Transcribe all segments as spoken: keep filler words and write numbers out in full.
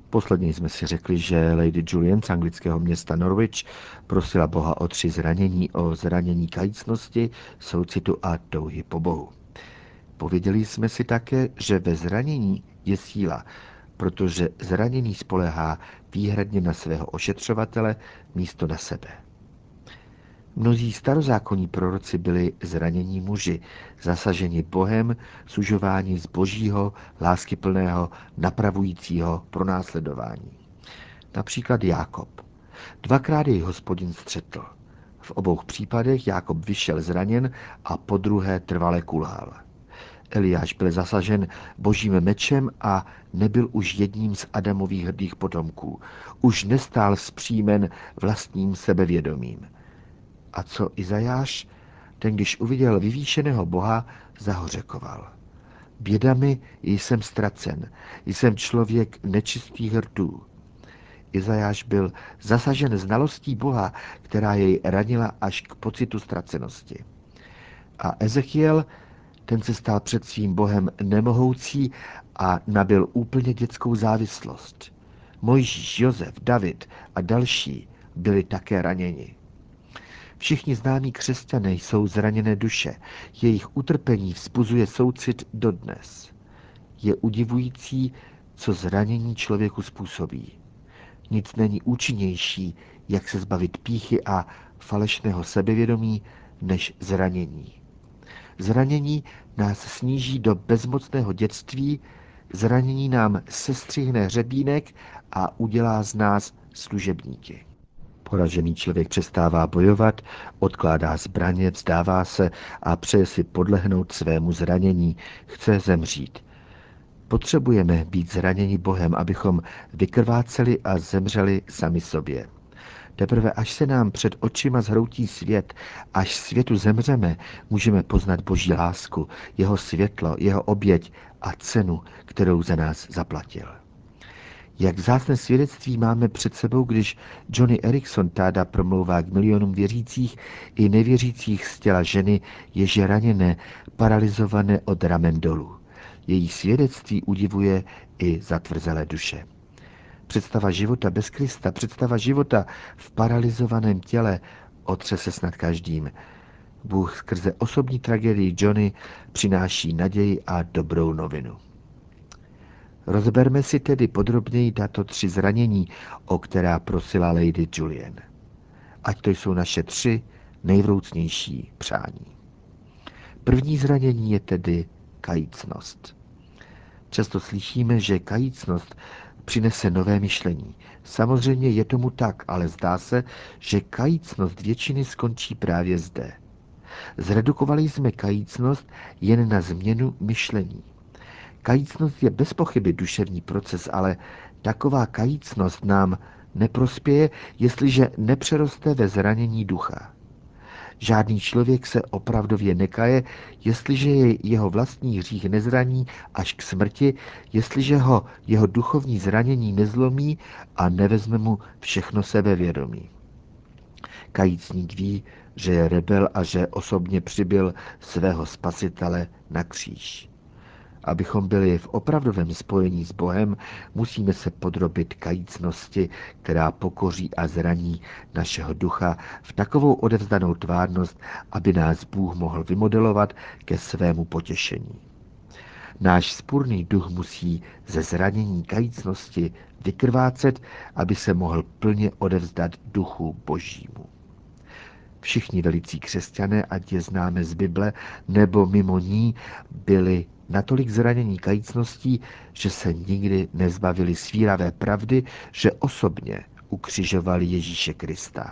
Posledně jsme si řekli, že Lady Julian z anglického města Norwich prosila Boha o tři zranění, o zranění kajícnosti, soucitu a touhy po Bohu. Pověděli jsme si také, že ve zranění je síla, protože zraněný spolehá výhradně na svého ošetřovatele místo na sebe. Mnozí starozákonní proroci byli zranění muži, zasaženi Bohem, sužování z božího, láskyplného, napravujícího pronásledování. Například Jákob. Dvakrát jej Hospodin střetl. V obou případech Jákob vyšel zraněn a podruhé trvale kulhal. Eliáš byl zasažen božím mečem a nebyl už jedním z Adamových hrdých potomků. Už nestál vzpřímen vlastním sebevědomím. A co Izajáš? Ten, když uviděl vyvýšeného Boha, zahořekoval. Bědami jsem ztracen, jsem člověk nečistých rtů. Izajáš byl zasažen znalostí Boha, která jej ranila až k pocitu ztracenosti. A Ezechiel, ten se stal před svým Bohem nemohoucí a nabyl úplně dětskou závislost. Mojžíš, Josef, David a další byli také raněni. Všichni známí křesťané jsou zraněné duše. Jejich utrpení vzbuzuje soucit dodnes. Je udivující, co zranění člověku způsobí. Nic není účinnější, jak se zbavit pýchy a falešného sebevědomí, než zranění. Zranění nás sníží do bezmocného dětství, zranění nám sestřihne hřebínek a udělá z nás služebníky. Poražený člověk přestává bojovat, odkládá zbraně, vzdává se a přeje si podlehnout svému zranění, chce zemřít. Potřebujeme být zraněni Bohem, abychom vykrváceli a zemřeli sami sobě. Teprve až se nám před očima zhroutí svět, až světu zemřeme, můžeme poznat Boží lásku, jeho světlo, jeho oběť a cenu, kterou za nás zaplatil. Jak vzácné svědectví máme před sebou, když Johnny Erickson táda promlouvá k milionům věřících i nevěřících z těla ženy, jež je raněné, paralizované od ramen dolů. Její svědectví udivuje i zatvrzelé duše. Představa života bez Krista, představa života v paralizovaném těle otřese snad každým. Bůh skrze osobní tragédii Johnny přináší naději a dobrou novinu. Rozberme si tedy podrobněji tato tři zranění, o která prosila Lady Julian. Ať to jsou naše tři nejvroucnější přání. První zranění je tedy kajícnost. Často slyšíme, že kajícnost přinese nové myšlení. Samozřejmě je tomu tak, ale zdá se, že kajícnost většiny skončí právě zde. Zredukovali jsme kajícnost jen na změnu myšlení. Kajícnost je bez pochyby duševní proces, ale taková kajícnost nám neprospěje, jestliže nepřeroste ve zranění ducha. Žádný člověk se opravdově nekaje, jestliže je jeho vlastní hřích nezraní až k smrti, jestliže ho jeho duchovní zranění nezlomí a nevezme mu všechno sebevědomí. Kajícník ví, že je rebel a že osobně přibyl svého spasitele na kříž. Abychom byli v opravdovém spojení s Bohem, musíme se podrobit kajícnosti, která pokoří a zraní našeho ducha v takovou odevzdanou tvárnost, aby nás Bůh mohl vymodelovat ke svému potěšení. Náš spurný duch musí ze zranění kajícnosti vykrvácet, aby se mohl plně odevzdat duchu Božímu. Všichni velicí křesťané, ať je známe z Bible, nebo mimo ní, byli natolik zranění kajícností, že se nikdy nezbavili svíravé pravdy, že osobně ukřižovali Ježíše Krista.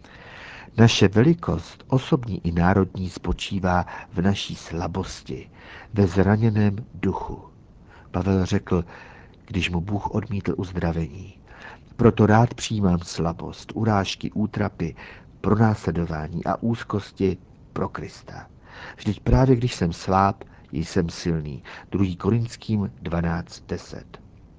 Naše velikost, osobní i národní, spočívá v naší slabosti, ve zraněném duchu. Pavel řekl, když mu Bůh odmítl uzdravení. Proto rád přijímám slabost, urážky, útrapy, pronásledování a úzkosti pro Krista. Vždyť právě když jsem sláb, jsem silný. druhý Korinským dvanáct deset.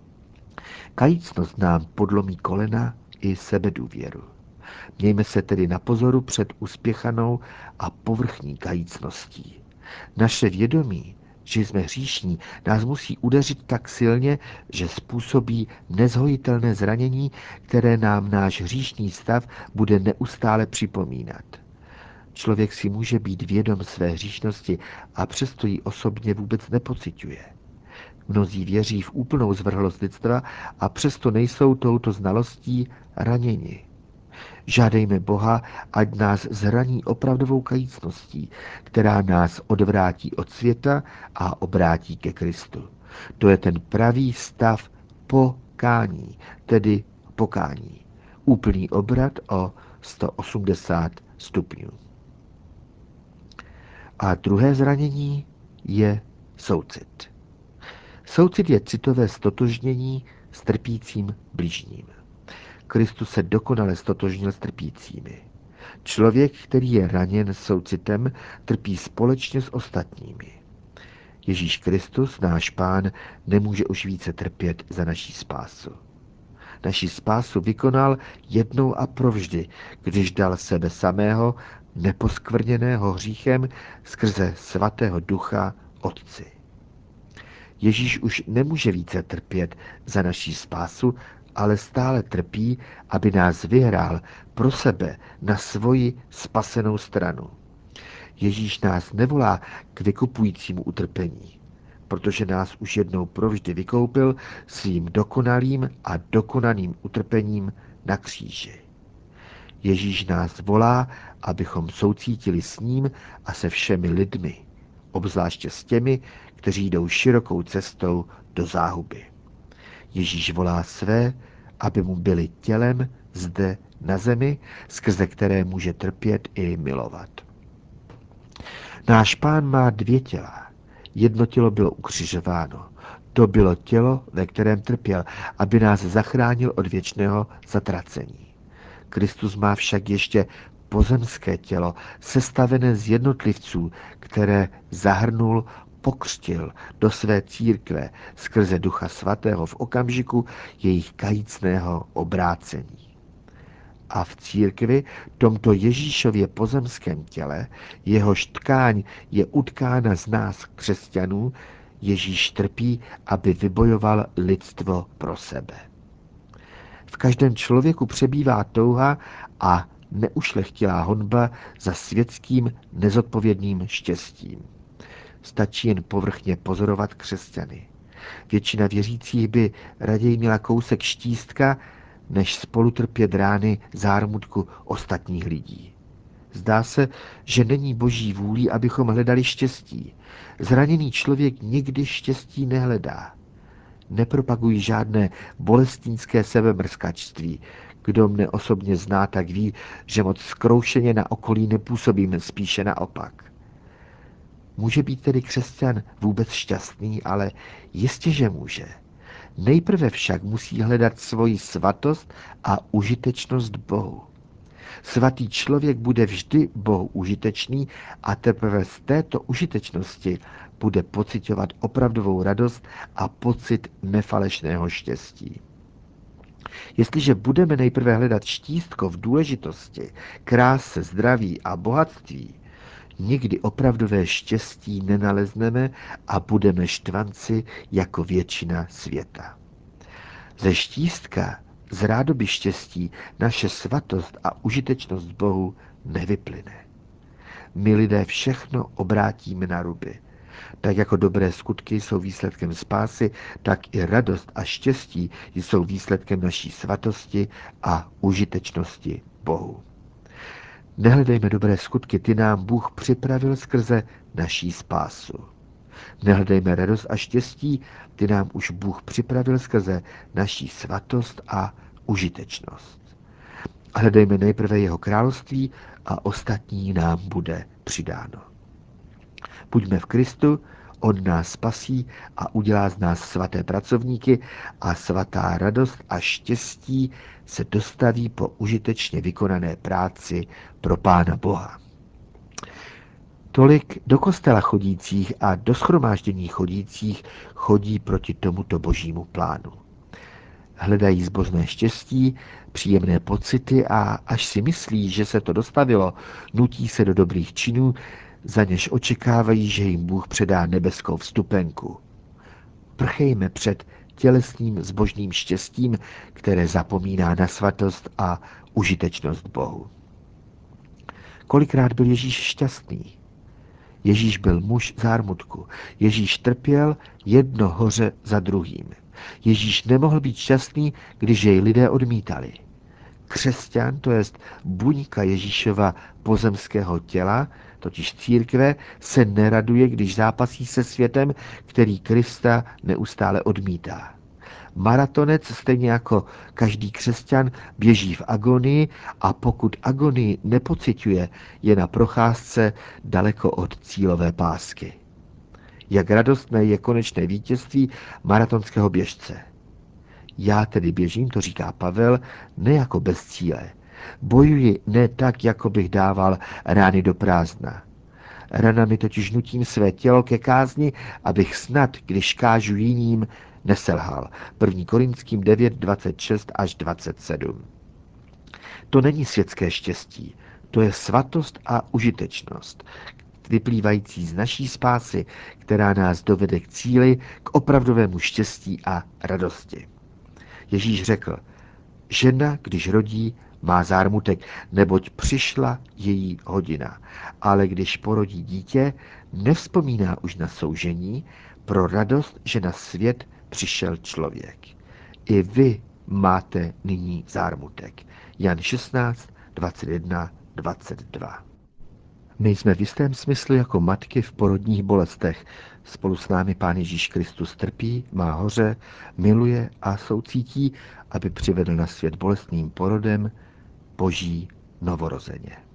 Kajícnost nám podlomí kolena i sebedůvěru. Mějme se tedy na pozoru před uspěchanou a povrchní kajícností. Naše vědomí že jsme hříšní, nás musí udeřit tak silně, že způsobí nezhojitelné zranění, které nám náš hříšný stav bude neustále připomínat. Člověk si může být vědom své hříšnosti a přesto ji osobně vůbec nepociťuje. Mnozí věří v úplnou zvrhlost lidstva a přesto nejsou touto znalostí raněni. Žádejme Boha, ať nás zraní opravdovou kajícností, která nás odvrátí od světa a obrátí ke Kristu. To je ten pravý stav pokání, tedy pokání. Úplný obrat o sto osmdesát stupňů. A druhé zranění je soucit. Soucit je citové stotožnění s trpícím bližním. Kristus se dokonale stotožnil s trpícími. Člověk, který je raněn soucitem, trpí společně s ostatními. Ježíš Kristus, náš Pán, nemůže už více trpět za naší spásu. Naši spásu vykonal jednou a provždy, když dal sebe samého, neposkvrněného hříchem, skrze svatého ducha Otci. Ježíš už nemůže více trpět za naší spásu, ale stále trpí, aby nás vyhrál pro sebe na svoji spasenou stranu. Ježíš nás nevolá k vykupujícímu utrpení, protože nás už jednou provždy vykoupil svým dokonalým a dokonaným utrpením na kříži. Ježíš nás volá, abychom soucítili s ním a se všemi lidmi, obzvláště s těmi, kteří jdou širokou cestou do záhuby. Ježíš volá své, aby mu byli tělem zde na zemi, skrze které může trpět i milovat. Náš Pán má dvě těla. Jedno tělo bylo ukřižováno. To bylo tělo, ve kterém trpěl, aby nás zachránil od věčného zatracení. Kristus má však ještě pozemské tělo, sestavené z jednotlivců, které zahrnul, pokřtil do své církve skrze Ducha Svatého v okamžiku jejich kajícného obrácení. A v církvi, tomto Ježíšově pozemském těle, jehož tkáň je utkána z nás křesťanů, Ježíš trpí, aby vybojoval lidstvo pro sebe. V každém člověku přebývá touha a neušlechtilá honba za světským nezodpovědným štěstím. Stačí jen povrchně pozorovat křesťany. Většina věřících by raději měla kousek štístka, než spolu trpět rány zármutku ostatních lidí. Zdá se, že není boží vůlí, abychom hledali štěstí. Zraněný člověk nikdy štěstí nehledá. Nepropagují žádné bolestínské sebemrskačství. Kdo mne osobně zná, tak ví, že moc zkroušeně na okolí nepůsobím, spíše naopak. Může být tedy křesťan vůbec šťastný, ale jistě, že může. Nejprve však musí hledat svoji svatost a užitečnost Bohu. Svatý člověk bude vždy Bohu užitečný a teprve z této užitečnosti bude pociťovat opravdovou radost a pocit nefalešného štěstí. Jestliže budeme nejprve hledat štístko v důležitosti, kráse, zdraví a bohatství, nikdy opravdové štěstí nenalezneme a budeme štvanci jako většina světa. Ze štístka, z rádoby štěstí, naše svatost a užitečnost Bohu nevyplyne. My lidé všechno obrátíme na ruby. Tak jako dobré skutky jsou výsledkem spásy, tak i radost a štěstí jsou výsledkem naší svatosti a užitečnosti Bohu. Nehledejme dobré skutky, ty nám Bůh připravil skrze naší spásu. Nehledejme radost a štěstí, ty nám už Bůh připravil skrze naší svatost a užitečnost. Hledejme nejprve jeho království a ostatní nám bude přidáno. Buďme v Kristu, on nás spasí a udělá z nás svaté pracovníky a svatá radost a štěstí se dostaví po užitečně vykonané práci pro Pána Boha. Tolik do kostela chodících a do shromáždění chodících chodí proti tomuto božímu plánu. Hledají zbožné štěstí, příjemné pocity a až si myslí, že se to dostavilo, nutí se do dobrých činů, za něž očekávají, že jim Bůh předá nebeskou vstupenku. Prchejme před tělesným zbožným štěstím, které zapomíná na svatost a užitečnost Bohu. Kolikrát byl Ježíš šťastný? Ježíš byl muž zármutku. Ježíš trpěl jedno hoře za druhým. Ježíš nemohl být šťastný, když jej lidé odmítali. Křesťan, to jest buňka Ježíšova pozemského těla, totiž církve, se neraduje, když zápasí se světem, který Krista neustále odmítá. Maratonec, stejně jako každý křesťan, běží v agonii a pokud agonii nepociťuje, je na procházce daleko od cílové pásky. Jak radostné je konečné vítězství maratonského běžce. Já tedy běžím, to říká Pavel, ne jako bez cíle. Bojuji ne tak, jako bych dával rány do prázdna. Ranami totiž nutím své tělo ke kázni, abych snad, když kážu jiným, neselhal. první Korinským devět, dvacet šest až dvacet sedm. To není světské štěstí, to je svatost a užitečnost, vyplývající z naší spásy, která nás dovede k cíli, k opravdovému štěstí a radosti. Ježíš řekl, žena, když rodí, má zármutek, neboť přišla její hodina. Ale když porodí dítě, nevzpomíná už na soužení, pro radost, že na svět přišel člověk. I vy máte nyní zármutek. Jan šestnáct, dvacet jedna, dvacet dva. My jsme v jistém smyslu jako matky v porodních bolestech. Spolu s námi Pán Ježíš Kristus trpí, má hoře, miluje a soucítí, aby přivedl na svět bolestným porodem Boží novorozeně.